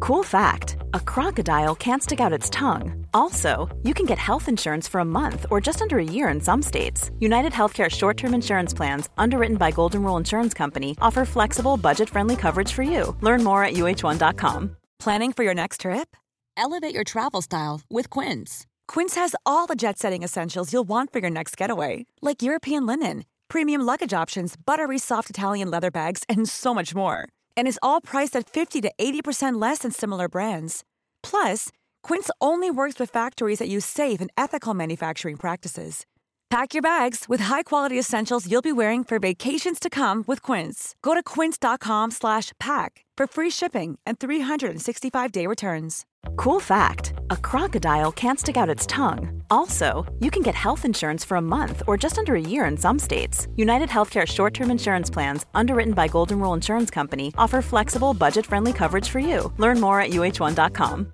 Cool fact, a crocodile can't stick out its tongue. Also, you can get health insurance for a month or just under a year in some states. United Healthcare short-term insurance plans, underwritten by Golden Rule Insurance Company, offer flexible, budget-friendly coverage for you. Learn more at uh1.com. Planning for your next trip? Elevate your travel style with Quince. Quince has all the jet-setting essentials you'll want for your next getaway, like European linen, premium luggage options, buttery soft Italian leather bags, and so much more. And is all priced at 50 to 80% less than similar brands. Plus, Quince only works with factories that use safe and ethical manufacturing practices. Pack your bags with high-quality essentials you'll be wearing for vacations to come with Quince. Go to quince.com/pack for free shipping and 365-day returns. Cool fact, a crocodile can't stick out its tongue. Also, you can get health insurance for a month or just under a year in some states. United Healthcare short-term insurance plans, underwritten by Golden Rule Insurance Company, offer flexible, budget-friendly coverage for you. Learn more at uh1.com.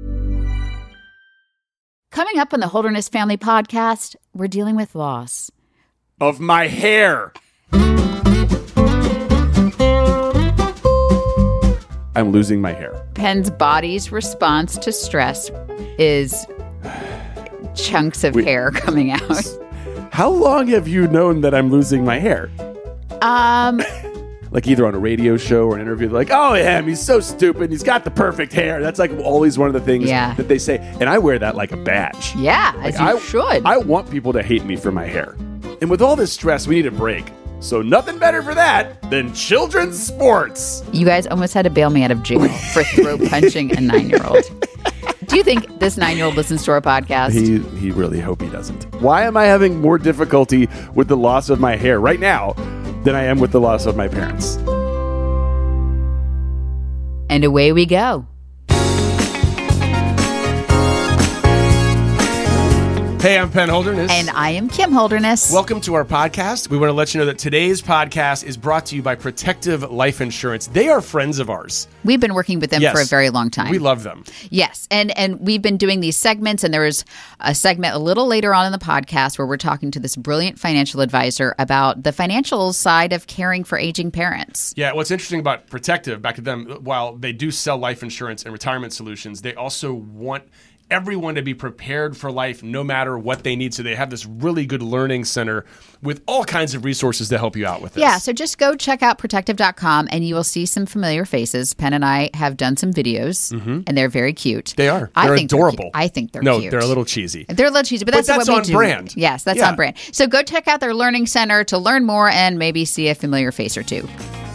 Coming up on the Holderness Family Podcast, we're dealing with loss. Of my hair. I'm losing my hair. Penn's body's response to stress is chunks of hair coming out. How long have you known that I'm losing my hair? Like either on a radio show or an interview, like, oh, him, he's so stupid. He's got the perfect hair. That's like always one of the things that they say. And I wear that like a badge. Yeah, like as you should. I want people to hate me for my hair. And with all this stress, we need a break. So nothing better for that than children's sports. You guys almost had to bail me out of jail for throat punching a 9-year-old. Do you think this 9-year-old listens to our podcast? He really hope he doesn't. Why am I having more difficulty with the loss of my hair right now than I am with the loss of my parents? And away we go. Hey, I'm Penn Holderness. And I am Kim Holderness. Welcome to our podcast. We want to let you know that today's podcast is brought to you by Protective Life Insurance. They are friends of ours. We've been working with them for a very long time. We love them. Yes. And we've been doing these segments, and there was a segment a little later on in the podcast where we're talking to this brilliant financial advisor about the financial side of caring for aging parents. Yeah, what's interesting about Protective, back to them, while they do sell life insurance and retirement solutions, they also want everyone to be prepared for life no matter what they need. So they have this really good learning center with all kinds of resources to help you out with this. Yeah, so just go check out protective.com and you will see some familiar faces. Penn and I have done some videos, and they're very cute. They are. They're adorable. I think they're cute. No, they're a little cheesy. They're a little cheesy, but that's what we on do. Brand. Yes, that's on brand. So go check out their learning center to learn more and maybe see a familiar face or two.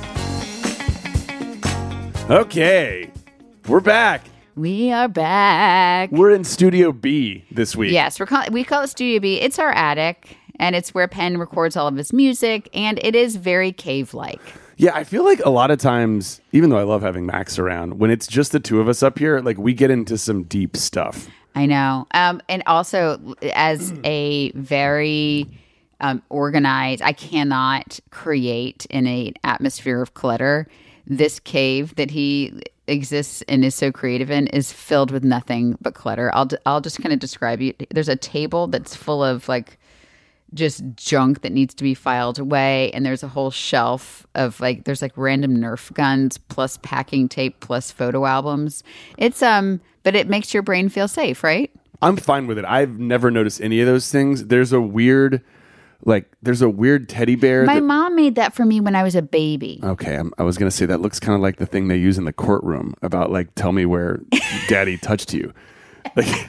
Okay, we're back. We are back. We're in Studio B this week. Yes, we call it Studio B. It's our attic, and it's where Penn records all of his music, and it is very cave-like. Yeah, I feel like a lot of times, even though I love having Max around, when it's just the two of us up here, like we get into some deep stuff. I know. And also, as a very organized, I cannot create in an atmosphere of clutter. This cave that he exists and is so creative in is filled with nothing but clutter. I'll just kind of describe you. There's a table that's full of like just junk that needs to be filed away, and there's a whole shelf of like there's like random Nerf guns plus packing tape plus photo albums. It's but it makes your brain feel safe, right? I'm fine with it. I've never noticed any of those things. There's a weird teddy bear. My mom made that for me when I was a baby. Okay, I was going to say that looks kind of like the thing they use in the courtroom about like, tell me where daddy touched you. Like,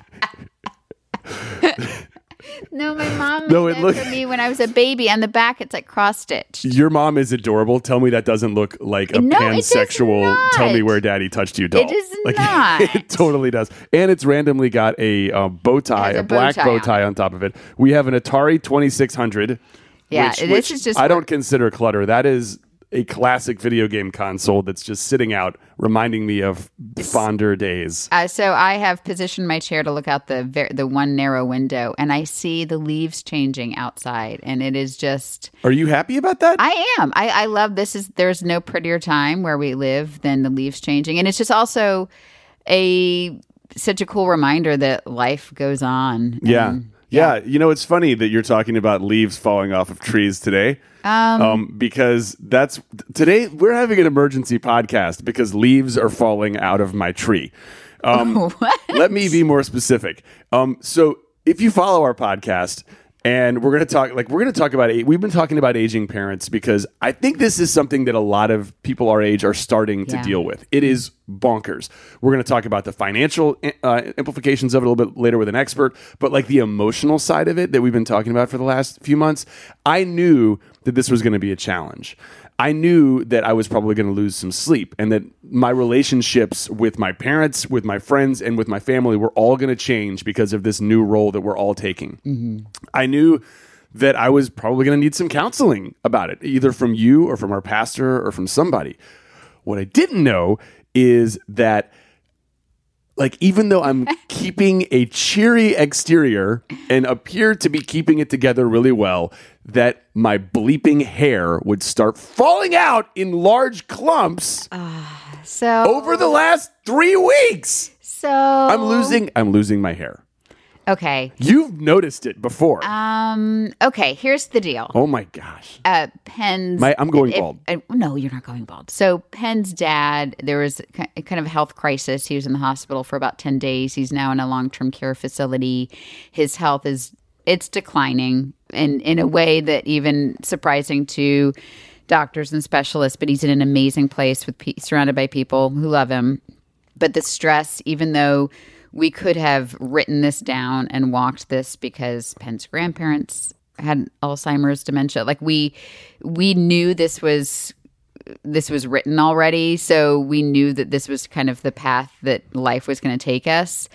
no, my mom made that for me when I was a baby. On the back, it's like cross-stitched. Your mom is adorable. Tell me that doesn't look like a pansexual, tell me where daddy touched you doll. It is not. It totally does. And it's randomly got a bow tie, a black bow tie on top of it. We have an Atari 2600. Yeah, this is just... I don't consider clutter. That is a classic video game console that's just sitting out, reminding me of fonder days. So I have positioned my chair to look out the one narrow window, and I see the leaves changing outside, and it is just... Are you happy about that? I am. I love this. There's no prettier time where we live than the leaves changing, and it's just also such a cool reminder that life goes on. Yeah. Yeah. You know, it's funny that you're talking about leaves falling off of trees today. Because today we're having an emergency podcast because leaves are falling out of my tree. Let me be more specific. So if you follow our podcast, and we're going to talk about, we've been talking about aging parents because I think this is something that a lot of people our age are starting to deal with. It is bonkers. We're going to talk about the financial implications of it a little bit later with an expert, but like the emotional side of it that we've been talking about for the last few months, I knew that this was going to be a challenge. I knew that I was probably going to lose some sleep and that my relationships with my parents, with my friends, and with my family were all going to change because of this new role that we're all taking. Mm-hmm. I knew that I was probably going to need some counseling about it, either from you or from our pastor or from somebody. What I didn't know is that, like, even though I'm keeping a cheery exterior and appear to be keeping it together really well, that my bleeping hair would start falling out in large clumps over the last 3 weeks. So I'm losing my hair. Okay. You've noticed it before. Okay, here's the deal. Oh my gosh. Penn's... I'm going bald. No, you're not going bald. So Penn's dad, there was kind of a health crisis. He was in the hospital for about 10 days. He's now in a long-term care facility. His health it's declining in a way that even surprising to doctors and specialists, but he's in an amazing place surrounded by people who love him. But the stress, even though we could have written this down and walked this because Penn's grandparents had Alzheimer's, dementia. Like we knew this was written already, so we knew that this was kind of the path that life was going to take us.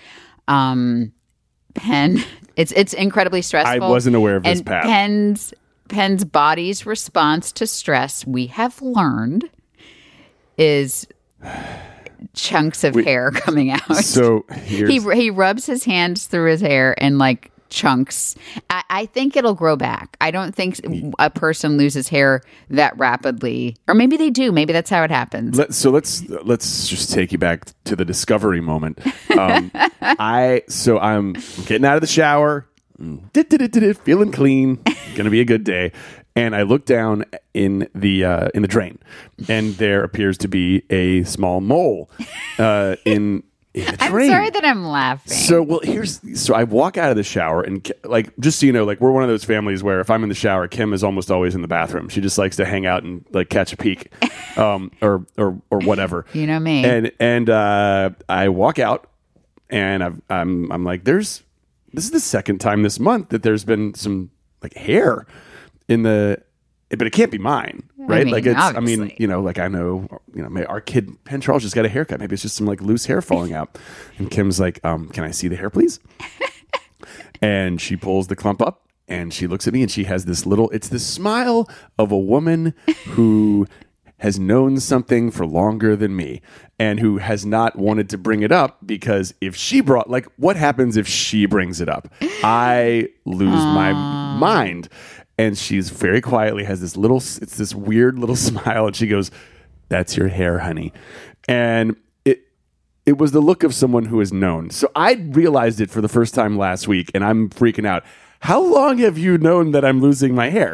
Penn, it's incredibly stressful. I wasn't aware of this path. Penn's body's response to stress, we have learned, is chunks of hair coming out. So he rubs his hands through his hair and like chunks. I think it'll grow back. I don't think a person loses hair that rapidly, or maybe they do. Maybe that's how it happens. Let's just take you back to the discovery moment. I'm getting out of the shower, feeling clean, gonna be a good day. And I look down in the drain, and there appears to be a small mole in the drain. I'm sorry that I'm laughing. So I walk out of the shower, and like, just so you know, like, we're one of those families where if I'm in the shower, Kim is almost always in the bathroom. She just likes to hang out and like catch a peek, or whatever. You know me. And I walk out, and I'm like, this is the second time this month that there's been some like hair but it can't be mine, right? Obviously. I know, our kid Penn Charles just got a haircut. Maybe it's just some like loose hair falling out. And Kim's like, can I see the hair, please? And she pulls the clump up and she looks at me and she has it's the smile of a woman who has known something for longer than me and who has not wanted to bring it up, because if she what happens if she brings it up? I lose my mind. And she's very quietly has this weird little smile, and she goes, "That's your hair, honey." And it was the look of someone who is known. So I realized it for the first time last week, and I'm freaking out. How long have you known that I'm losing my hair?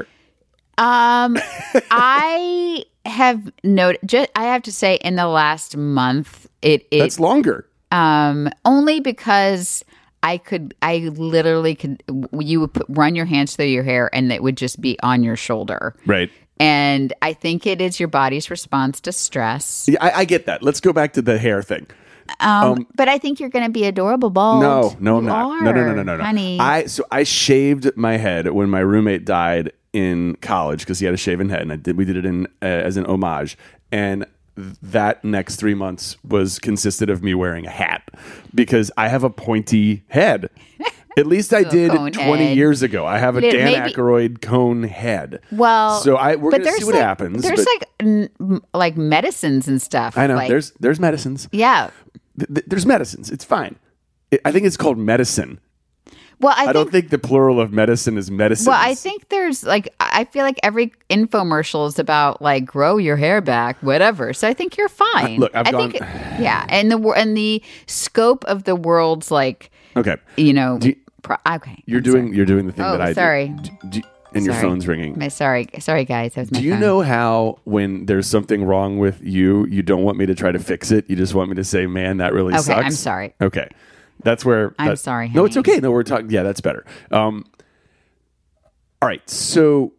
I have noted. I have to say, in the last month, that's longer. Only because I literally could, you would run your hands through your hair and it would just be on your shoulder. Right. And I think it is your body's response to stress. Yeah, I get that. Let's go back to the hair thing. But I think you're going to be adorable bald. No, I'm not. No. Honey. I shaved my head when my roommate died in college because he had a shaven head, and we did it as an homage. And that next 3 months consisted of me wearing a hat because I have a pointy head. At least I did 20 years ago. I have a Dan Aykroyd cone head. Well, so we're going to see what happens. There's like medicines and stuff. I know. There's medicines. Yeah. There's medicines. It's fine. I think it's called medicine. Well, I don't think the plural of medicine is medicine. Well, I think there's I feel like every infomercial is about like grow your hair back, whatever. So I think you're fine. Look, and the scope of the world's like, okay, Okay. You're doing the thing that I sorry. do. And your phone's ringing. Sorry, guys. That was my Do you phone. know how when there's something wrong with you don't want me to try to fix it? You just want me to say, man, that really sucks? Okay, I'm sorry. Okay. That's where... I'm sorry, No, it's honey. okay. No, we're talking... Yeah, that's better. All right. So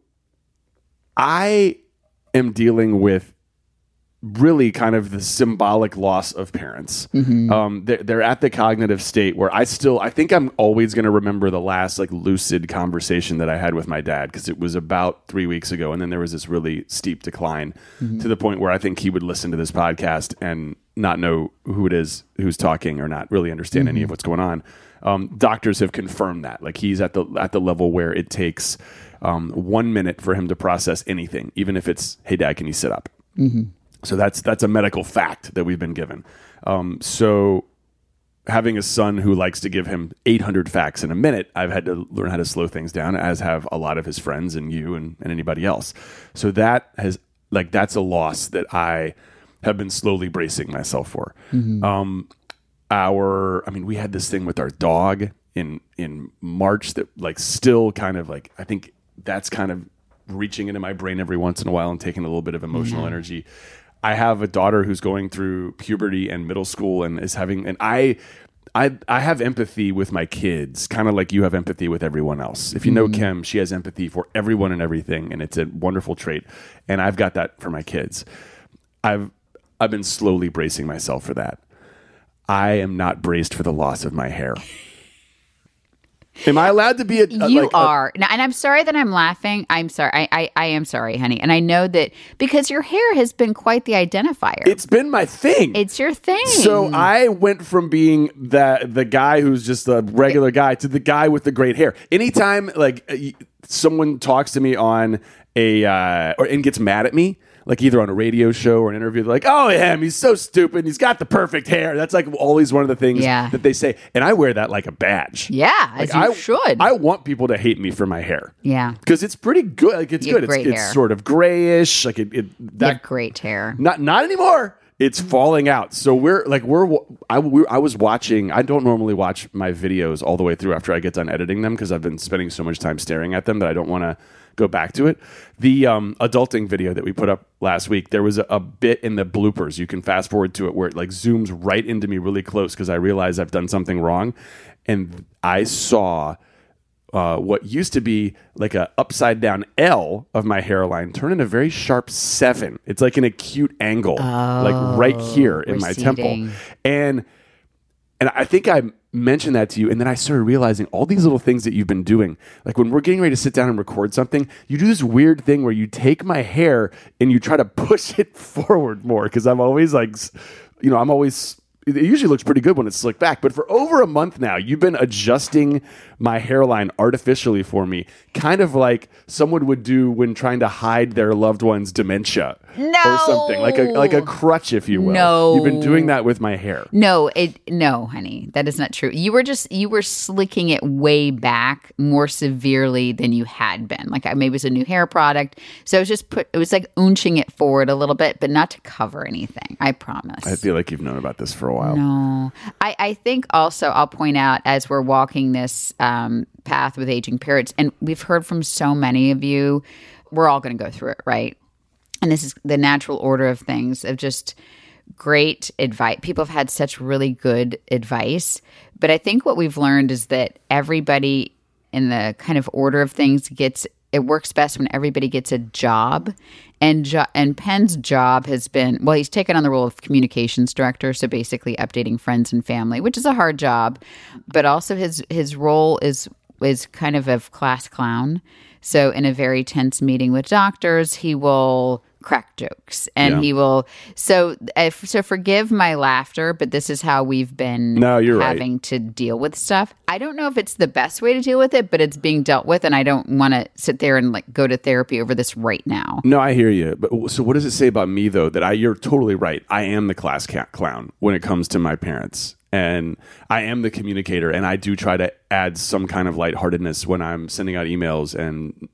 I am dealing with really kind of the symbolic loss of parents. They're at the cognitive state where I think I'm always going to remember the last like lucid conversation that I had with my dad, because it was about 3 weeks ago. And then there was this really steep decline to the point where I think he would listen to this podcast and not know who it is who's talking or not really understand any of what's going on. Doctors have confirmed that. Like he's at the level where it takes 1 minute for him to process anything, even if it's, hey, Dad, can you sit up? So that's a medical fact that we've been given. So having a son who likes to give him 800 facts in a minute, I've had to learn how to slow things down, as have a lot of his friends and you and anybody else. So that's a loss that I have been slowly bracing myself for. We had this thing with our dog in March that like still kind of like, I think that's kind of reaching into my brain every once in a while and taking a little bit of emotional energy. I have a daughter who's going through puberty and middle school and is having, and I have empathy with my kids, kind of like you have empathy with everyone else. If you know Kim, she has empathy for everyone and everything, and it's a wonderful trait. And I've got that for my kids. I've been slowly bracing myself for that. I am not braced for the loss of my hair. Am I allowed to be You are. Now, and I'm sorry that I'm laughing. I'm sorry. I am sorry, honey. And I know that because your hair has been quite the identifier. It's been my thing. It's your thing. So I went from being the guy who's just a regular guy to the guy with the great hair. Anytime like someone talks to me on and gets mad at me, like either on a radio show or an interview, they're like, oh, him, he's so stupid. He's got the perfect hair. That's like always one of the things that they say. And I wear that like a badge. Yeah, like as you should. I want people to hate me for my hair. Yeah. Because it's pretty good. Like it's good. Great It's sort of grayish. Like you have great hair. Not anymore. It's falling out. So I was watching. I don't normally watch my videos all the way through after I get done editing them because I've been spending so much time staring at them that I don't want to go back to it. The adulting video that we put up last week, there was a bit in the bloopers. You can fast forward to it where it like zooms right into me really close because I realize I've done something wrong, and I saw what used to be like a upside down L of my hairline turn into a very sharp 7. It's like an acute angle, like right here in my temple. And I think I mentioned that to you, and then I started realizing all these little things that you've been doing. Like when we're getting ready to sit down and record something, you do this weird thing where you take my hair and you try to push it forward more because I'm always like, it usually looks pretty good when it's slicked back, but for over a month now, you've been adjusting my hairline artificially for me, kind of like someone would do when trying to hide their loved one's dementia or something, like a crutch, if you will. No. You've been doing that with my hair. No, honey, that is not true. You were slicking it way back more severely than you had been. Like maybe it was a new hair product, so it was like unching it forward a little bit, but not to cover anything. I promise. I feel like you've known about this for a while. No, I think also I'll point out as we're walking this path with aging parents, and we've heard from so many of you, we're all going to go through it, right? And this is the natural order of things, of just great advice. People have had such really good advice, but I think what we've learned is that everybody in the kind of order of things it works best when everybody gets a job. And Penn's job has been, well, he's taken on the role of communications director, so basically updating friends and family, which is a hard job, but also his role is kind of class clown. So in a very tense meeting with doctors, he will crack jokes and he will. So forgive my laughter, but this is how we've been having to deal with stuff. I don't know if it's the best way to deal with it, but it's being dealt with, and I don't want to sit there and like go to therapy over this right now. No, I hear you. But so what does it say about me though? That you're totally right. I am the class clown when it comes to my parents. And I am the communicator, and I do try to add some kind of lightheartedness when I'm sending out emails and,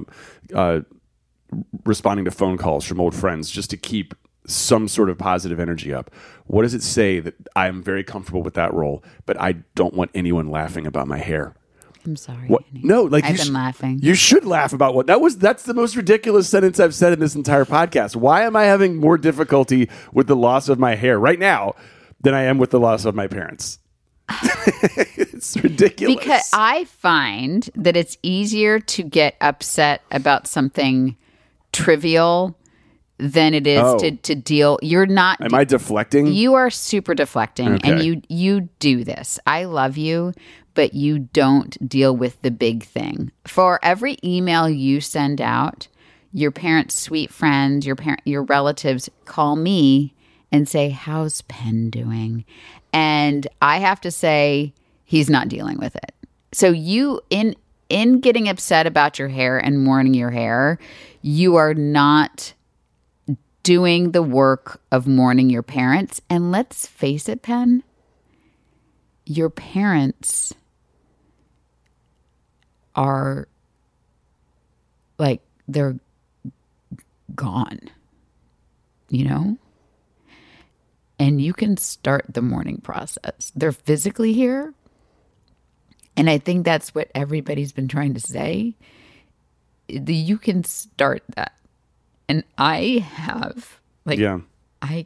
responding to phone calls from old friends just to keep some sort of positive energy up. What does it say? That I am very comfortable with that role, but I don't want anyone laughing about my hair. I'm sorry. What? Danny. No, like I've been laughing. You should laugh about what that's the most ridiculous sentence I've said in this entire podcast. Why am I having more difficulty with the loss of my hair right now than I am with the loss of my parents? It's ridiculous. Because I find that it's easier to get upset about something trivial than it is to deal. You're not. Am I deflecting? You are super deflecting, Okay. and you do this. I love you, but you don't deal with the big thing. For every email you send out, your parents' sweet friends, your relatives call me and say, "How's Penn doing?" And I have to say, he's not dealing with it. So you in getting upset about your hair and mourning your hair, you are not doing the work of mourning your parents. And let's face it, Penn, your parents are like, they're gone, you know? And you can start the mourning process. They're physically here. And I think that's what everybody's been trying to say. You can start that. And I have, like, Yeah. I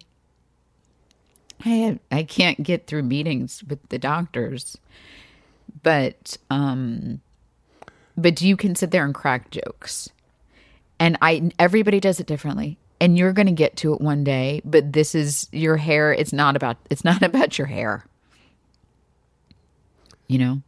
can't get through meetings with the doctors, but you can sit there and crack jokes, and everybody does it differently, and you're going to get to it one day. But this is your hair. It's not about your hair, you know.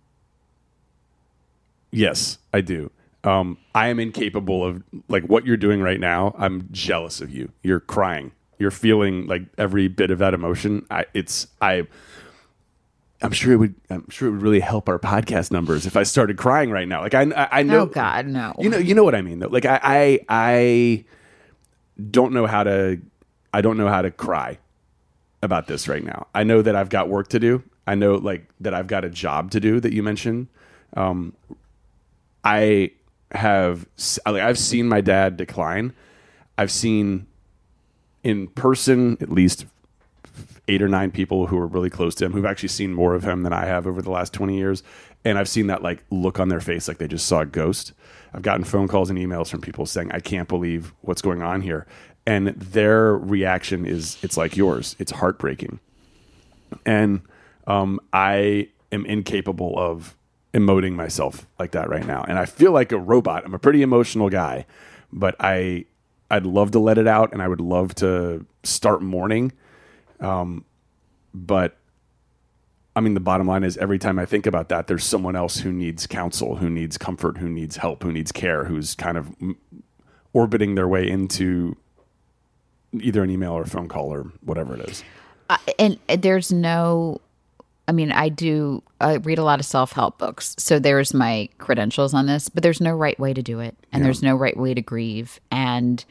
Yes, I do. I am incapable of, like, what you're doing right now. I'm jealous of you. You're crying. You're feeling like every bit of that emotion. I'm sure it would really help our podcast numbers if I started crying right now. Like I know. Oh God, no. You know what I mean though. Like I don't know how to cry about this right now. I know that I've got work to do. I know, like, that I've got a job to do that you mentioned. I've seen my dad decline. I've seen in person at least 8 or 9 people who are really close to him who've actually seen more of him than I have over the last 20 years. And I've seen that, like, look on their face like they just saw a ghost. I've gotten phone calls and emails from people saying, "I can't believe what's going on here." And their reaction it's like yours. It's heartbreaking. And I am incapable of emoting myself like that right now. And I feel like a robot. I'm a pretty emotional guy, but I'd love to let it out, and I would love to start mourning. But I mean, the bottom line is every time I think about that, there's someone else who needs counsel, who needs comfort, who needs help, who needs care, who's kind of orbiting their way into either an email or a phone call or whatever it is. And there's no, I mean, I read a lot of self-help books, so there's my credentials on this, but there's no right way to do it, and there's no right way to grieve. And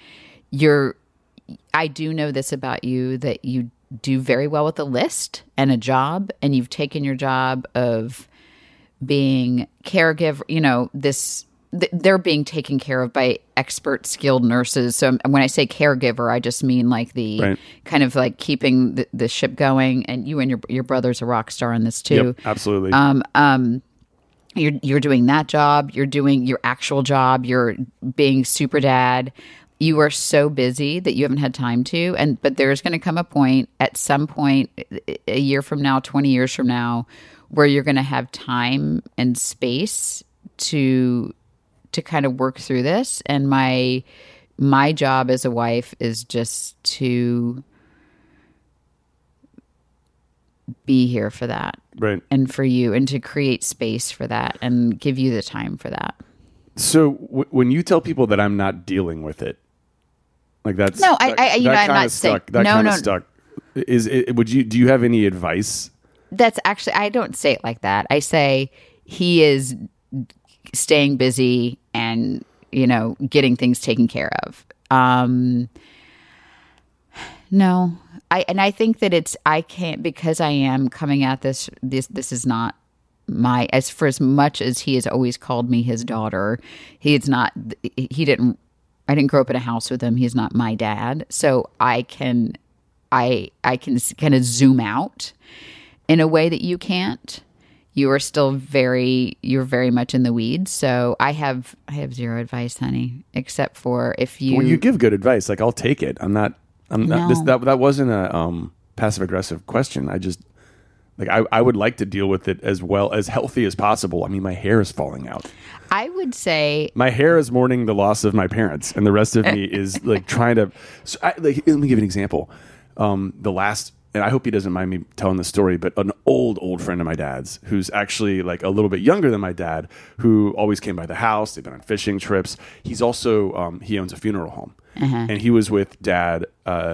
I do know this about you, that you do very well with a list and a job, and you've taken your job of being caregiver, you know, they're being taken care of by expert, skilled nurses. So when I say caregiver, I just mean like the kind of like keeping the ship going. And you and your brother's a rock star in this too. Yep, absolutely. You're doing that job. You're doing your actual job. You're being super dad. You are so busy that you haven't had time to. But there's going to come a point, at some point, a year from now, 20 years from now, where you're going to have time and space to kind of work through this. And my job as a wife is just to be here for that. Right. And for you, and to create space for that and give you the time for that. So when you tell people that I'm not dealing with it, like that's no, I'm not saying no. Stuck. Do you have any advice? That's actually, I don't say it like that. I say he is staying busy and, you know, getting things taken care of. No, I think that I can't, because I am coming at this is not as much as he has always called me his daughter. I didn't grow up in a house with him. He's not my dad. So I can kind of zoom out in a way that you can't. you're very much in the weeds. So I have zero advice, honey, except for if you. Well, you give good advice. Like, I'll take it. I'm not. That wasn't a passive aggressive question. I just I would like to deal with it as well as healthy as possible. I mean, my hair is falling out. I would say my hair is mourning the loss of my parents, and the rest of me is like trying to. So let me give you an example. And I hope he doesn't mind me telling the story, but an old friend of my dad's, who's actually like a little bit younger than my dad, who always came by the house. They've been on fishing trips. He's also he owns a funeral home, and he was with Dad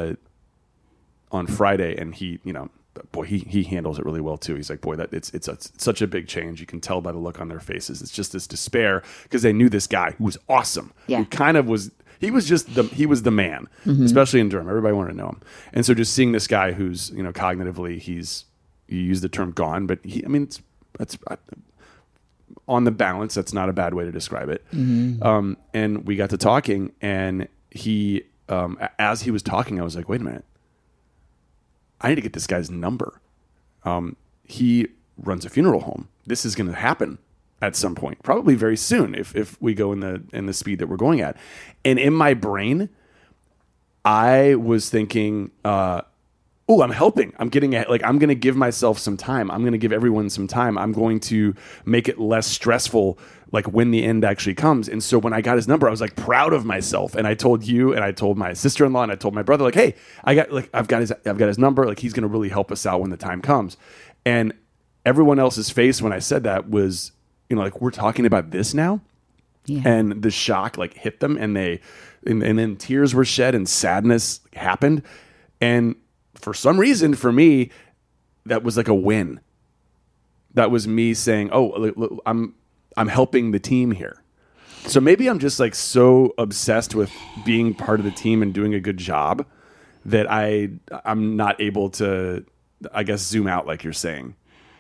on Friday, and he handles it really well too. He's like, boy, it's such a big change. You can tell by the look on their faces. It's just this despair because they knew this guy who was awesome. Yeah. Who kind of was. He was the man, especially in Durham. Everybody wanted to know him. And so just seeing this guy who's, cognitively, you use the term gone, but that's on the balance, that's not a bad way to describe it. And we got to talking, and he, as he was talking, I was like, wait a minute. I need to get this guy's number. He runs a funeral home. This is going to happen at some point, probably very soon, if we go in the speed that we're going at. And in my brain, I was thinking, I'm helping. I'm getting I'm going to give myself some time. I'm going to give everyone some time. I'm going to make it less stressful, like when the end actually comes. And so when I got his number, I was like proud of myself. And I told you, and I told my sister-in-law, and I told my brother, like, hey, I've got his number. Like, he's going to really help us out when the time comes. And everyone else's face when I said that was, we're talking about this now. Yeah. And the shock hit them, and then tears were shed and sadness happened. And for some reason, for me, that was like a win. That was me saying, "Oh, I'm helping the team here." So maybe I'm just so obsessed with being part of the team and doing a good job that I'm not able to, I guess, zoom out like you're saying.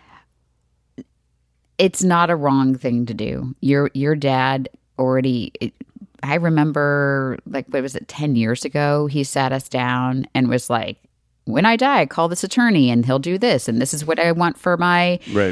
It's not a wrong thing to do. Your dad already, I remember, what was it, 10 years ago, he sat us down and was like, when I die, call this attorney and he'll do this. And this is what I want for my, right.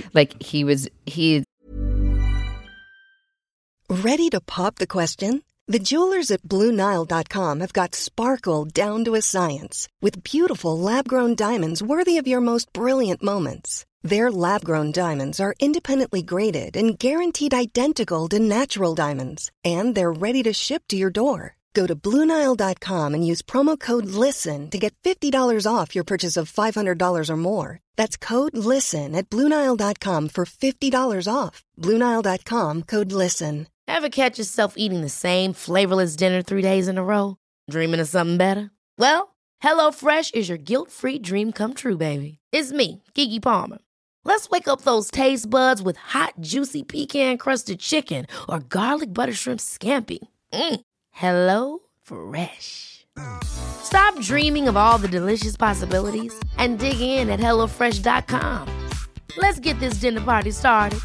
Ready to pop the question? The jewelers at BlueNile.com have got sparkle down to a science with beautiful lab-grown diamonds worthy of your most brilliant moments. Their lab-grown diamonds are independently graded and guaranteed identical to natural diamonds. And they're ready to ship to your door. Go to BlueNile.com and use promo code LISTEN to get $50 off your purchase of $500 or more. That's code LISTEN at BlueNile.com for $50 off. BlueNile.com, code LISTEN. Ever catch yourself eating the same flavorless dinner 3 days in a row? Dreaming of something better? Well, HelloFresh is your guilt-free dream come true, baby. It's me, Keke Palmer. Let's wake up those taste buds with hot, juicy pecan-crusted chicken or garlic butter shrimp scampi. Hello Fresh. Stop dreaming of all the delicious possibilities and dig in at HelloFresh.com. Let's get this dinner party started.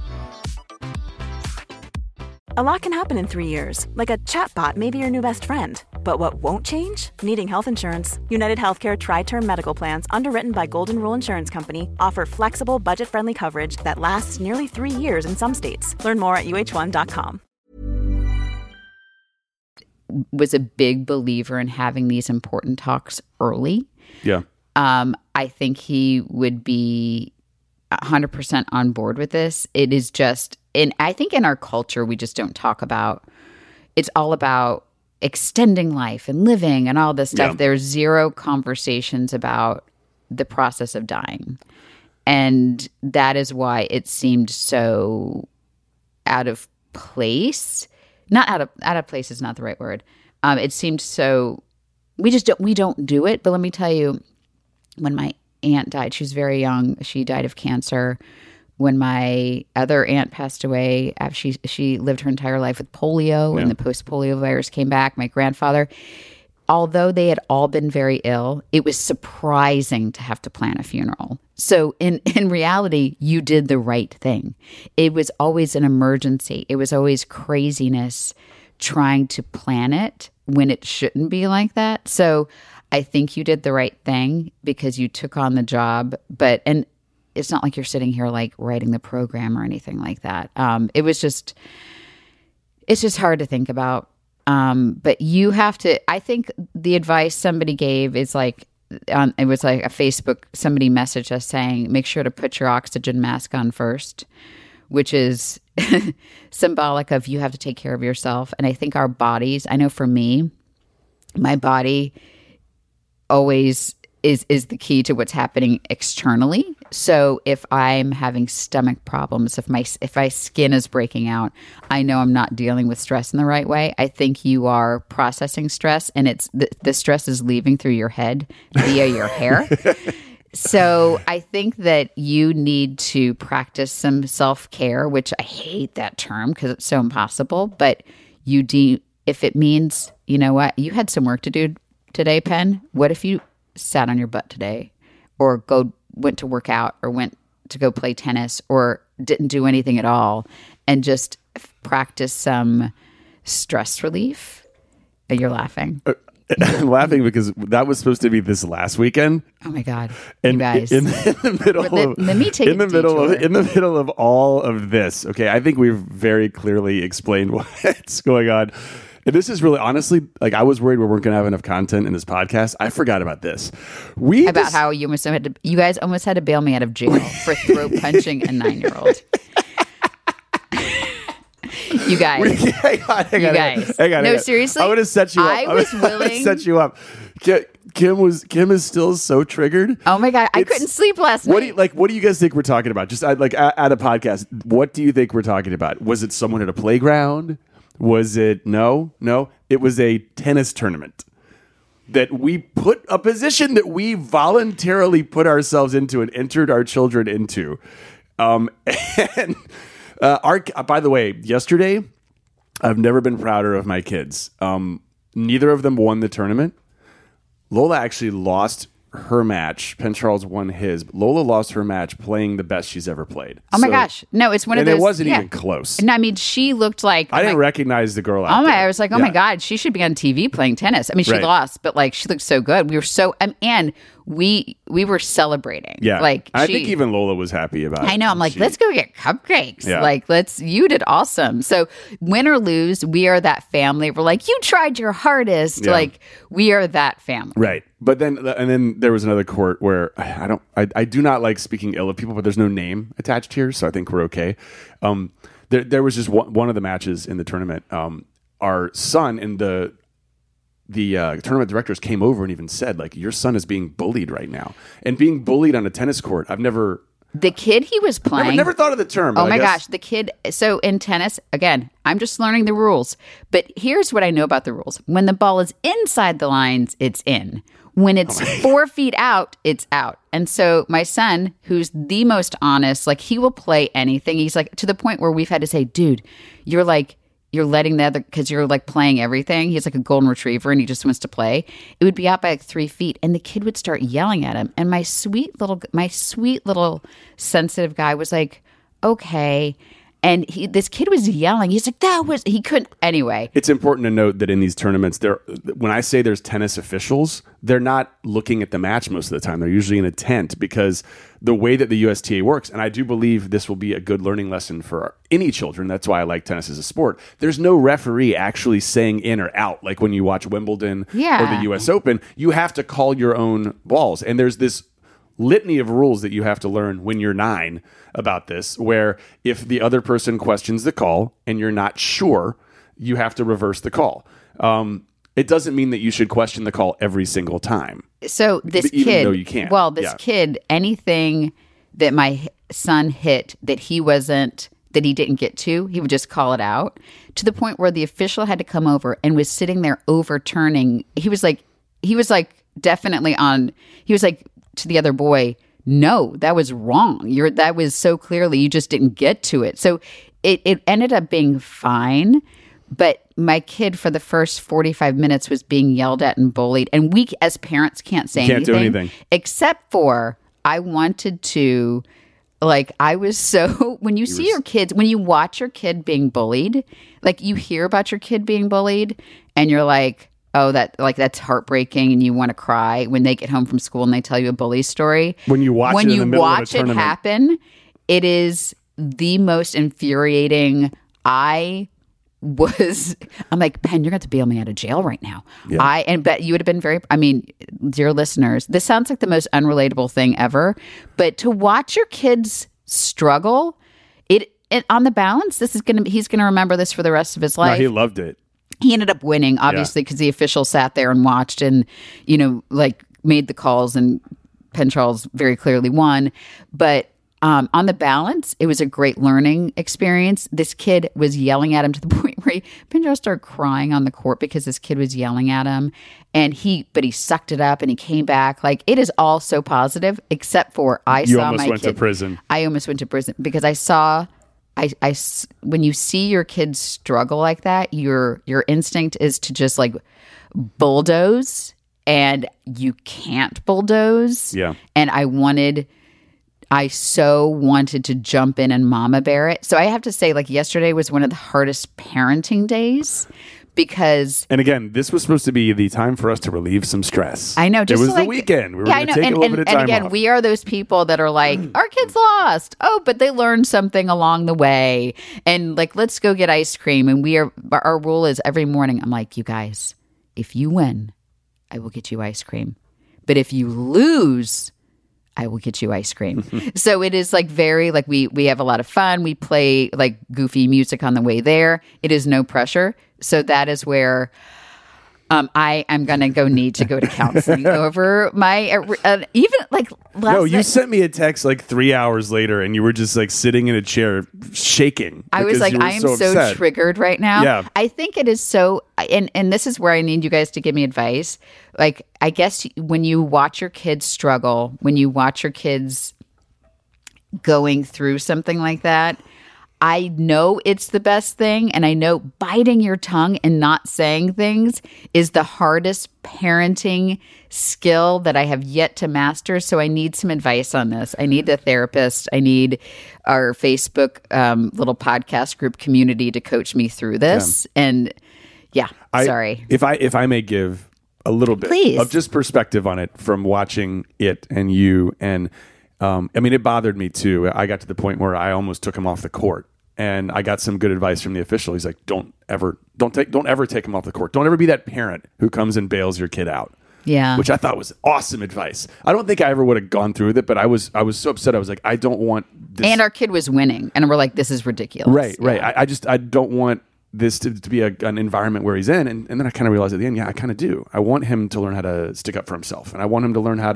A lot can happen in 3 years, like a chatbot may be your new best friend. But what won't change? Needing health insurance. United Healthcare Tri-Term Medical Plans, underwritten by Golden Rule Insurance Company, offer flexible, budget-friendly coverage that lasts nearly 3 years in some states. Learn more at UH1.com. Was a big believer in having these important talks early. Yeah. I think he would be 100% on board with this. It is just, and I think in our culture, we just don't talk about, it's all about extending life and living and all this stuff. Yeah. There's zero conversations about the process of dying. And that is why it seemed so out of place. Not out of place is not the right word. It seemed so, we don't do it. But let me tell you, when my aunt died, she was very young. She died of cancer. When my other aunt passed away, she lived her entire life with polio, and the post-polio virus came back. My grandfather, although they had all been very ill, it was surprising to have to plan a funeral. So in reality, you did the right thing. It was always an emergency. It was always craziness trying to plan it when it shouldn't be like that. So I think you did the right thing because you took on the job. And it's not like you're sitting here like writing the program or anything like that. It's just hard to think about. But you have to, I think the advice somebody gave is like, it was like a Facebook, somebody messaged us saying, make sure to put your oxygen mask on first, which is symbolic of you have to take care of yourself. And I think our bodies, I know for me, my body always is the key to what's happening externally. So if I'm having stomach problems, if my skin is breaking out, I know I'm not dealing with stress in the right way. I think you are processing stress, and it's the stress is leaving through your head via your hair. So I think that you need to practice some self-care, which I hate that term because it's so impossible. But if it means, you know what, you had some work to do today, Penn. What if you sat on your butt today, or went to work out, or went to go play tennis, or didn't do anything at all, and just practice some stress relief? You're laughing. I'm laughing because that was supposed to be this last weekend. Oh my God. And you guys. in the middle in the middle of all of this, okay, I think we've very clearly explained what's going on. And this is really, honestly, like, I was worried we weren't going to have enough content in this podcast. I forgot about this. How you guys almost had to bail me out of jail for throat punching a 9-year-old. You guys. Hang on. No, seriously. I would have set you up. I was willing. Set you up. Kim is still so triggered. Oh my God. I couldn't sleep last night. What do you guys think we're talking about? Just at a podcast. What do you think we're talking about? Was it someone at a playground? Was it no? It was a tennis tournament that we put a position that we voluntarily put ourselves into and entered our children into. And by the way, yesterday, I've never been prouder of my kids. Neither of them won the tournament. Lola actually lost her match. Penn Charles won his. Lola lost her match playing the best she's ever played. Oh my gosh. No, it's one of those. And it wasn't even close. No, I mean, she looked like. I didn't recognize the girl out there. I was like, oh my God, she should be on TV playing tennis. I mean, she lost, but like, she looked so good. We were so, and we were celebrating. Yeah. Like, I think even Lola was happy about it. I know. I'm like, let's go get cupcakes. Yeah. Like, you did awesome. So win or lose, we are that family. We're like, you tried your hardest. Yeah. Like, we are that family. Right. But then there was another court where I do not like speaking ill of people, but there's no name attached here, so I think we're okay. There was just one of the matches in the tournament. Our son and the tournament directors came over and even said, like, your son is being bullied right now, and being bullied on a tennis court. I've never. The kid he was playing. Never thought of the term. Oh my gosh, the kid. So in tennis, again, I'm just learning the rules. But here's what I know about the rules: when the ball is inside the lines, it's in. When it's 4 feet out, it's out. And so my son, who's the most honest, like, he will play anything. He's like, to the point where we've had to say, dude, you're letting the other, because you're like playing everything. He's like a golden retriever and he just wants to play. It would be out by like 3 feet, and the kid would start yelling at him. And my sweet little sensitive guy was like, okay. And this kid was yelling. He's like, he couldn't. Anyway. It's important to note that in these tournaments, when I say there's tennis officials, they're not looking at the match most of the time. They're usually in a tent, because the way that the USTA works, and I do believe this will be a good learning lesson for any children. That's why I like tennis as a sport. There's no referee actually saying in or out. Like when you watch Wimbledon or the US Open, you have to call your own balls. And there's this litany of rules that you have to learn when you're 9 about this, where if the other person questions the call and you're not sure, you have to reverse the call. It doesn't mean that you should question the call every single time. So this even kid, though you can. Well, this kid, anything that my son hit that he didn't get to, he would just call it out, to the point where the official had to come over and was sitting there overturning. He was like definitely on. He was like to the other boy, no, that was wrong. That was so clearly, you just didn't get to it. So it ended up being fine. But my kid, for the first 45 minutes, was being yelled at and bullied. And we, as parents, can't say anything. Can't do anything. Except for, I wanted to, like, I was so, when you see your kids, when you watch your kid being bullied, like, you hear about your kid being bullied, and you're like, oh, that's heartbreaking and you want to cry when they get home from school and they tell you a bully story. When you watch it in the middle of a tournament. Happen, it is the most infuriating. I'm like, Penn, you're going to bail me out of jail right now. Yeah. But you would have been dear listeners, this sounds like the most unrelatable thing ever, but to watch your kids struggle, it on the balance, he's going to remember this for the rest of his life. No, he loved it. He ended up winning, obviously, because the official sat there and watched and, made the calls, and Penn Charles very clearly won. But on the balance, it was a great learning experience. This kid was yelling at him to the point where Penn Charles started crying on the court because this kid was yelling at him. But he sucked it up and he came back. Like, it is all so positive, except for you almost went to prison. I almost went to prison because I saw... when you see your kids struggle like that, your instinct is to just like bulldoze, and you can't bulldoze. Yeah. And I so wanted to jump in and mama bear it. So I have to say, like, yesterday was one of the hardest parenting days. Because, and again, this was supposed to be the time for us to relieve some stress. I know. It was the weekend. We were going to take a little bit of time off. And again, we are those people that are like, our kids lost. Oh, but they learned something along the way. And like, let's go get ice cream. And our rule is every morning, I'm like, you guys, if you win, I will get you ice cream. But if you lose, I will get you ice cream. So it is like very, like we have a lot of fun. We play like goofy music on the way there. It is no pressure. So that is where I'm going to need to go to counseling over my, even like last No, you night, sent me a text like 3 hours later and you were just like sitting in a chair shaking. I was like, I am so triggered right now. Yeah. I think it is so, and this is where I need you guys to give me advice. Like, I guess when you watch your kids struggle, when you watch your kids going through something like that, I know it's the best thing, and I know biting your tongue and not saying things is the hardest parenting skill that I have yet to master. So I need some advice on this. I need a therapist. I need our Facebook little podcast group community to coach me through this. Yeah. And sorry. If I may give a little bit of just perspective on it from watching it and you and it bothered me too. I got to the point where I almost took him off the court, and I got some good advice from the official. He's like, don't ever take him off the court. Don't ever be that parent who comes and bails your kid out. Yeah. Which I thought was awesome advice. I don't think I ever would have gone through with it, but I was so upset. I was like, I don't want this. And our kid was winning, and we're like, this is ridiculous. Right. I don't want this to be an environment where he's in. And then I kind of realized at the end, I kind of do. I want him to learn how to stick up for himself, and I want him to learn how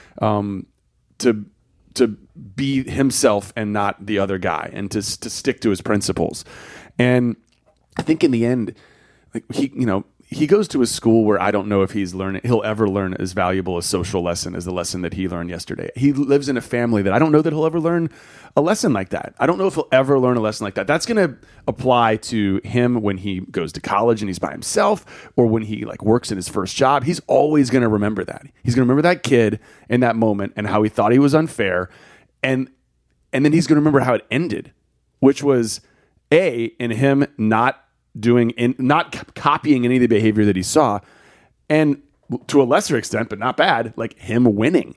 to be himself and not the other guy, and to stick to his principles. And I think in the end, like he goes to a school where I don't know if he'll ever learn as valuable a social lesson as the lesson that he learned yesterday. He lives in a family that I don't know that he'll ever learn a lesson like that. I don't know if he'll ever learn a lesson like that. That's going to apply to him when he goes to college and he's by himself, or when he like works in his first job. He's always going to remember that. He's going to remember that kid in that moment and how he thought he was unfair. And then he's going to remember how it ended, which was in him not copying any of the behavior that he saw, and to a lesser extent, but not bad, like him winning.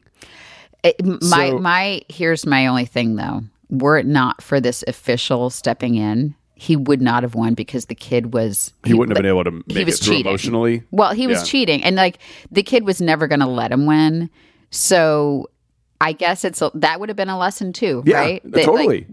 Here's my only thing though. Were it not for this official stepping in, he would not have won, because the kid was... He wouldn't have been able to make it through emotionally. Well, he was cheating, and like the kid was never going to let him win. So I guess that would have been a lesson too, right? Totally.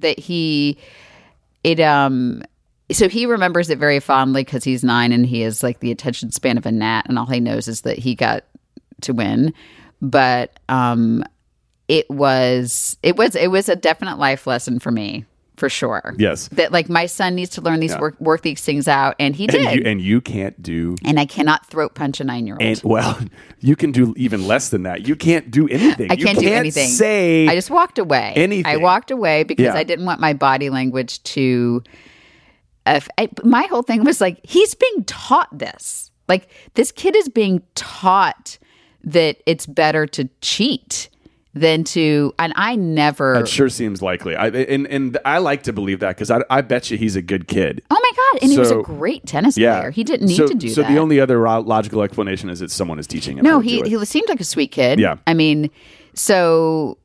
So he remembers it very fondly because he's 9 and he has like the attention span of a gnat, and all he knows is that he got to win. But it was a definite life lesson for me, for sure. Yes. That like my son needs to learn these work these things out, and he did. And you can't do. And I cannot throat punch a 9-year-old. Well, you can do even less than that. You can't do anything. I can't do anything. Say I just walked away. Anything. I walked away because I didn't want my body language to. My whole thing was like, he's being taught this. Like, this kid is being taught that it's better to cheat. than to, and I never. That sure seems likely. And I like to believe that because I bet you he's a good kid. Oh my God. And he was a great tennis player. He didn't need to do that. So the only other logical explanation is that someone is teaching him. No, he seemed like a sweet kid. Yeah. I mean, so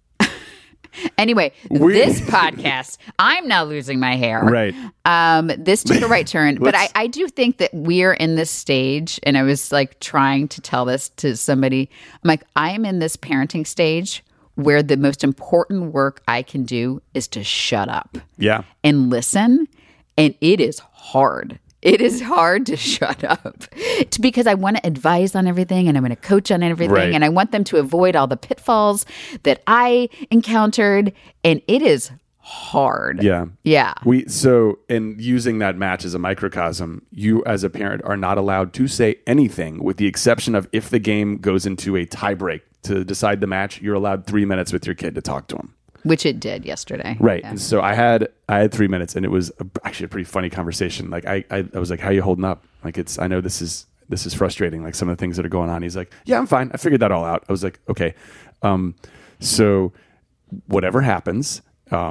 anyway, this podcast, I'm now losing my hair. Right. This took a right turn. But I do think that we're in this stage, and I was like trying to tell this to somebody. I'm like, I am in this parenting stage where the most important work I can do is to shut up. Yeah. And listen. And it is hard. It is hard to shut up because I want to advise on everything and I want to coach on everything. Right. And I want them to avoid all the pitfalls that I encountered. And it is hard. Yeah. Yeah. And using that match as a microcosm, you as a parent are not allowed to say anything with the exception of if the game goes into a tie break to decide the match, you're allowed 3 minutes with your kid to talk to him. Which it did yesterday. Right. Yeah. And so I had 3 minutes and it was actually a pretty funny conversation. Like I was like, how are you holding up? Like I know this is frustrating. Like some of the things that are going on. He's like, yeah, I'm fine. I figured that all out. I was like, okay. So whatever happens,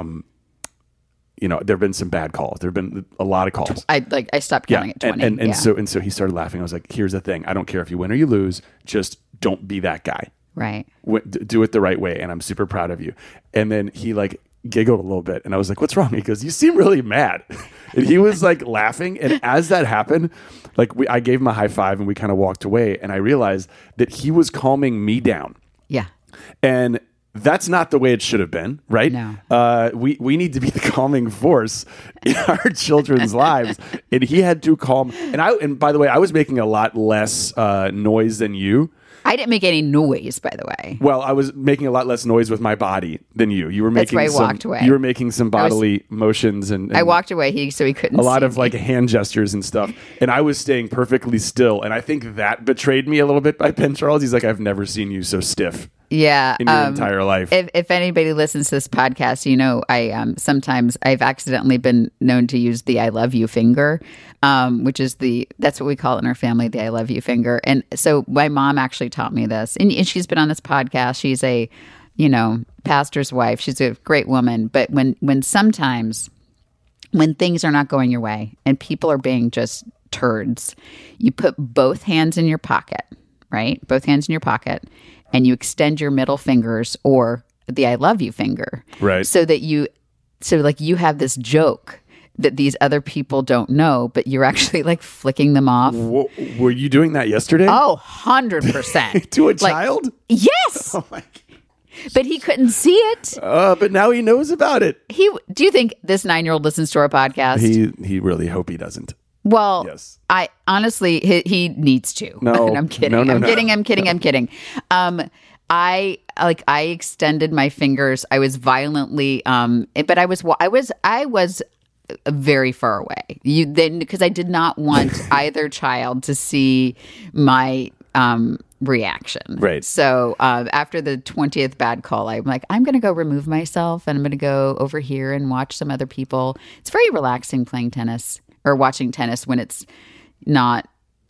there've been some bad calls. There've been a lot of calls. I stopped counting at 20. And so he started laughing. I was like, here's the thing. I don't care if you win or you lose. Just don't be that guy. Right. Do it the right way. And I'm super proud of you. And then he like giggled a little bit. And I was like, what's wrong? He goes, you seem really mad. And he was like laughing. And as that happened, like I gave him a high five and we kind of walked away. And I realized that he was calming me down. Yeah. And that's not the way it should have been, right? No. We need to be the calming force in our children's lives. And he had to calm. And by the way, I was making a lot less noise than you. I didn't make any noise, by the way. Well, I was making a lot less noise with my body than you. You were making That's why I walked away. You were making some bodily motions and I walked away so he couldn't a lot see of me. like hand gestures and stuff. And I was staying perfectly still. And I think that betrayed me a little bit by Penn Charles. He's like, I've never seen you so stiff. Yeah, in your entire life. If anybody listens to this podcast, I sometimes I've accidentally been known to use the "I love you" finger, which is that's what we call it in our family, the "I love you" finger. And so my mom actually taught me this, and she's been on this podcast. She's a, pastor's wife. She's a great woman, but when sometimes when things are not going your way and people are being just turds, you put both hands in your pocket, right? Both hands in your pocket. And you extend your middle fingers or the I love you finger. Right. So that you have this joke that these other people don't know, but you're actually like flicking them off. Were you doing that yesterday? Oh, 100%. To a child? Yes. Oh my gosh. But he couldn't see it. But now he knows about it. Do you think this 9-year-old listens to our podcast? He really hope he doesn't. Well, yes. I honestly, he needs to. No, I'm kidding. No. I'm kidding. I extended my fingers. I was violently, but I was very far away. Because I did not want either child to see my reaction. Right. So after the 20th bad call, I'm like, I'm going to go remove myself and I'm going to go over here and watch some other people. It's very relaxing playing tennis. Or watching tennis when it's not,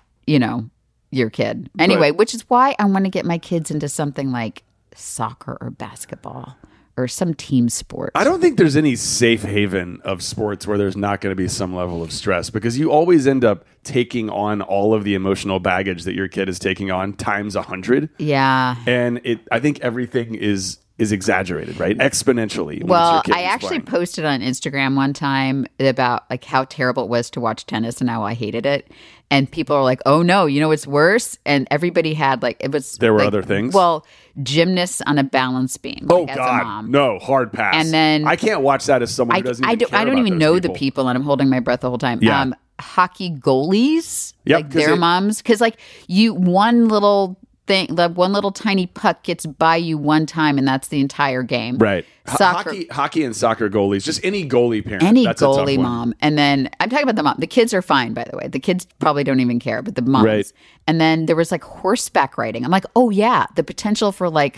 your kid. Anyway, which is why I want to get my kids into something like soccer or basketball or some team sport. I don't think there's any safe haven of sports where there's not going to be some level of stress because you always end up taking on all of the emotional baggage that your kid is taking on times 100. Yeah. And I think everything is exaggerated, right? Exponentially. Well, I actually posted on Instagram one time about like how terrible it was to watch tennis and how I hated it. And people are like, oh no, what's worse? And everybody had there were other things? Well, gymnasts on a balance beam. Oh as God, a mom. No, hard pass. And then I can't watch that as someone who doesn't even care I don't about even those know people. the people and I'm holding my breath the whole time. Yeah. Hockey goalies, Yep, their moms. Because one little thing, one little tiny puck gets by you one time and that's the entire game. Right. Soccer, hockey and soccer goalies, just any goalie parent. any that's a tough goalie one. mom. And then I'm talking about the mom. The kids are fine, by the way. The kids probably don't even care, but the moms. Right. And then there was horseback riding. I'm like, oh yeah, the potential for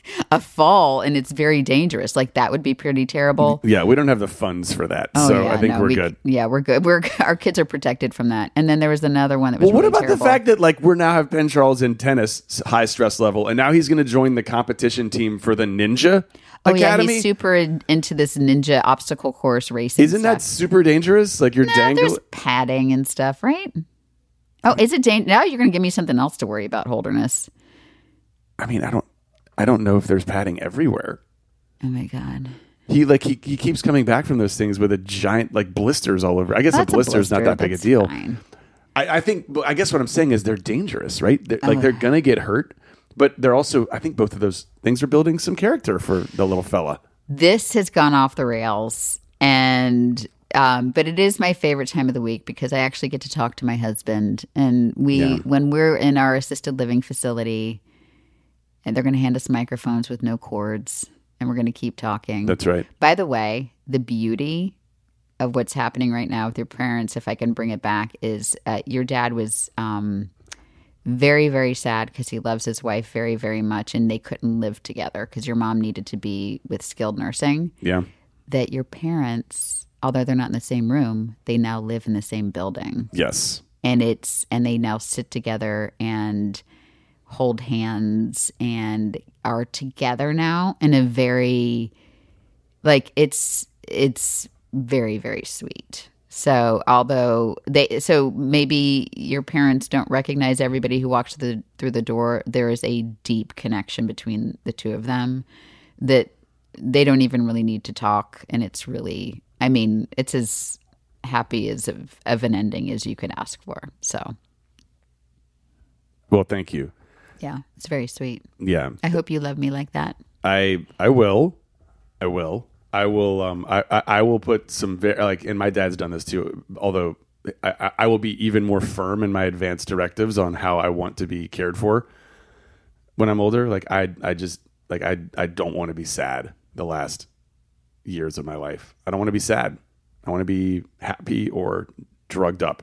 a fall and it's very dangerous. Like that would be pretty terrible. Yeah, we don't have the funds for that. I think we're good. Yeah, we're good. Our kids are protected from that. And then there was another one that was what really about terrible. the fact that like we're now have Ben Charles in tennis, high stress level, and now he's going to join the competition team for the Ninja Academy? Yeah, he's super into this ninja obstacle course racing. Isn't that super dangerous? Like you're dangling. There's padding and stuff, right? Oh, is it dangerous? Now you're going to give me something else to worry about, Holderness. I mean, I don't know if there's padding everywhere. Oh my God. He keeps coming back from those things with a giant like blisters all over. I guess a blister's not that big a deal. Fine. I guess what I'm saying is they're dangerous, right? They're gonna get hurt, but they're also, I think both of those things are building some character for the little fella. This has gone off the rails, and but it is my favorite time of the week because I actually get to talk to my husband, and when we're in our assisted living facility, and they're going to hand us microphones with no cords, and we're going to keep talking. That's right. By the way, the beauty of what's happening right now with your parents, if I can bring it back, is your dad was very, very sad because he loves his wife very, very much, and they couldn't live together because your mom needed to be with skilled nursing. Yeah. That your parents, although they're not in the same room, they now live in the same building. Yes. And they now sit together and hold hands and are together now in a very, like, it's very, very sweet. So so maybe your parents don't recognize everybody who walks through the door. There is a deep connection between the two of them that they don't even really need to talk. And it's really, I mean, it's as happy as of an ending as you could ask for. So. Well, thank you. Yeah, it's very sweet. Yeah. I hope you love me like that. I will. I will put some and my dad's done this too. Although I will be even more firm in my advanced directives on how I want to be cared for when I'm older. Like I don't want to be sad the last years of my life. I don't want to be sad. I want to be happy or drugged up.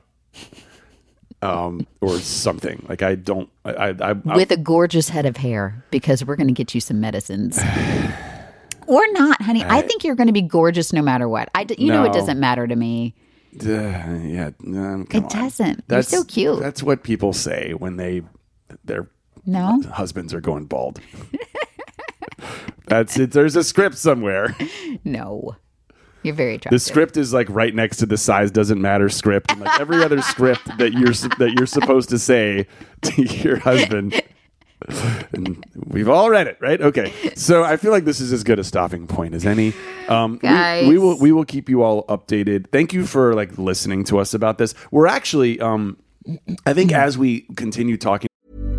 Or something like I with a gorgeous head of hair because we're going to get you some medicines. Or not, honey. I think you're going to be gorgeous no matter what. It doesn't matter to me. It doesn't. You're so cute. That's what people say when their husbands are going bald. That's it. There's a script somewhere. No. You're very attractive. The script is like right next to the size doesn't matter script, and like every other script that you're supposed to say to your husband. And we've all read it, right? Okay, so I feel like this is as good a stopping point as any. Guys. We will keep you all updated. Thank you for like listening to us about this. We're actually, I think, as we continue talking.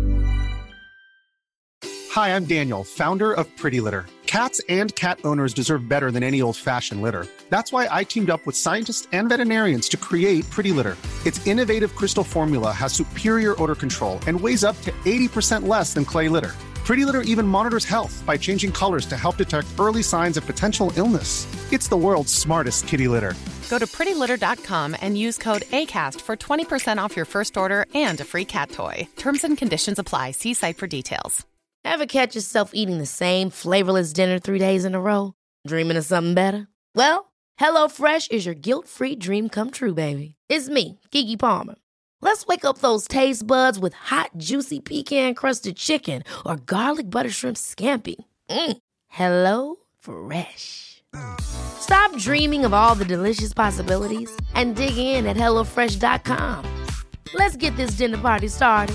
Hi, I'm Daniel, founder of Pretty Litter. Cats and cat owners deserve better than any old-fashioned litter. That's why I teamed up with scientists and veterinarians to create Pretty Litter. Its innovative crystal formula has superior odor control and weighs up to 80% less than clay litter. Pretty Litter even monitors health by changing colors to help detect early signs of potential illness. It's the world's smartest kitty litter. Go to prettylitter.com and use code ACAST for 20% off your first order and a free cat toy. Terms and conditions apply. See site for details. Ever catch yourself eating the same flavorless dinner 3 days in a row? Dreaming of something better? Well, HelloFresh is your guilt-free dream come true, baby. It's me, Keke Palmer. Let's wake up those taste buds with hot, juicy pecan-crusted chicken or garlic butter shrimp scampi. Hello Fresh. Stop dreaming of all the delicious possibilities and dig in at HelloFresh.com. Let's get this dinner party started.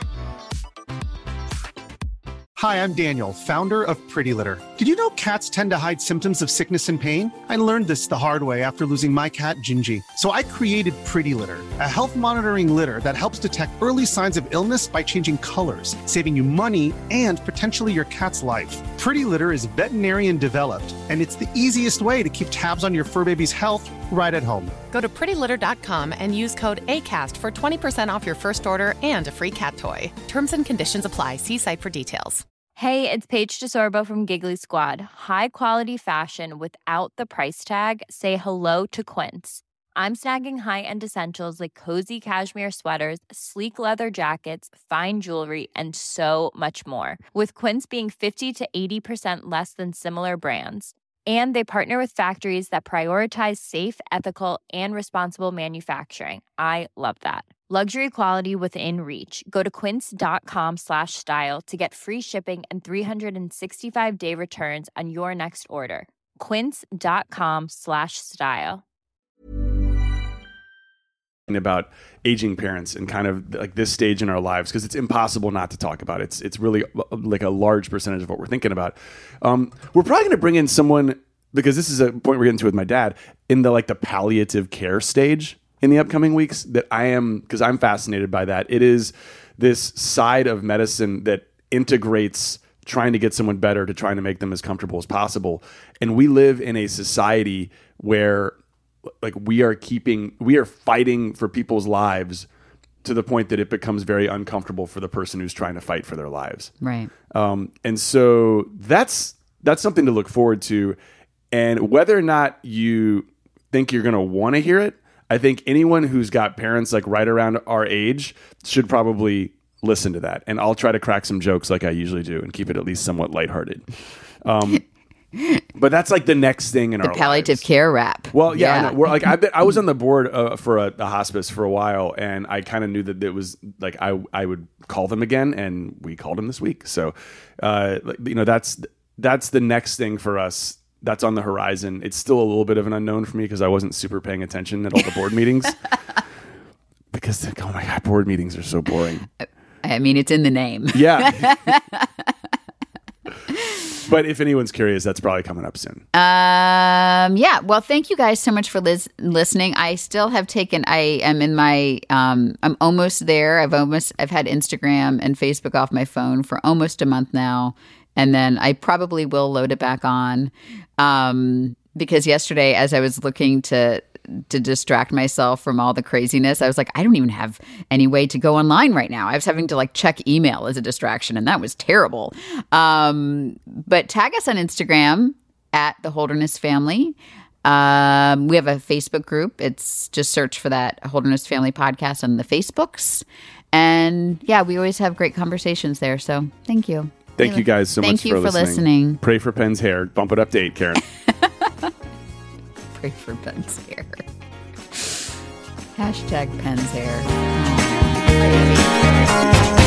Hi, I'm Daniel, founder of Pretty Litter. Did you know cats tend to hide symptoms of sickness and pain? I learned this the hard way after losing my cat, Gingy. So I created Pretty Litter, a health monitoring litter that helps detect early signs of illness by changing colors, saving you money and potentially your cat's life. Pretty Litter is veterinarian developed, and it's the easiest way to keep tabs on your fur baby's health right at home. Go to prettylitter.com and use code ACAST for 20% off your first order and a free cat toy. Terms and conditions apply. See site for details. Hey, it's Paige DeSorbo from Giggly Squad. High quality fashion without the price tag. Say hello to Quince. I'm snagging high-end essentials like cozy cashmere sweaters, sleek leather jackets, fine jewelry, and so much more. With Quince being 50 to 80% less than similar brands. And they partner with factories that prioritize safe, ethical, and responsible manufacturing. I love that. Luxury quality within reach. Go to quince.com/style to get free shipping and 365-day returns on your next order. Quince.com/style. About aging parents and kind of like this stage in our lives, because it's impossible not to talk about it. It's really like a large percentage of what we're thinking about. We're probably going to bring in someone, because this is a point we're getting to with my dad, in the palliative care stage in the upcoming weeks, that because I'm fascinated by that. It is this side of medicine that integrates trying to get someone better to trying to make them as comfortable as possible. And we live in a society where we are fighting for people's lives to the point that it becomes very uncomfortable for the person who's trying to fight for their lives. Right. And so that's something to look forward to. And whether or not you think you're going to want to hear it, I think anyone who's got parents right around our age should probably listen to that. And I'll try to crack some jokes like I usually do and keep it at least somewhat lighthearted. But that's the next thing in our palliative lives. Care rap. Well, yeah. I know. We're I was on the board for a hospice for a while, and I kind of knew that it was I would call them again, and we called them this week. So, that's the next thing for us. That's on the horizon. It's still a little bit of an unknown for me because I wasn't super paying attention at all the board meetings. Because oh my God, board meetings are so boring. I mean, it's in the name. Yeah. But if anyone's curious, that's probably coming up soon. Yeah. Well, thank you guys so much for listening. I still have I am in my, I'm almost there. I've had Instagram and Facebook off my phone for almost a month now. And then I probably will load it back on. Because yesterday, as I was looking to distract myself from all the craziness, I was like, I don't even have any way to go online right now. I was having to check email as a distraction, and that was terrible. But tag us on Instagram at The Holderness Family. We have a Facebook group. It's just search for that Holderness Family Podcast on the Facebooks. And yeah, we always have great conversations there. So thank you. Thank you guys so much for listening. Thank you for listening. Pray for Penn's hair. Bump it up to 8, Karen. Pray for Penn's hair. Hashtag Penn's hair. Oh, baby.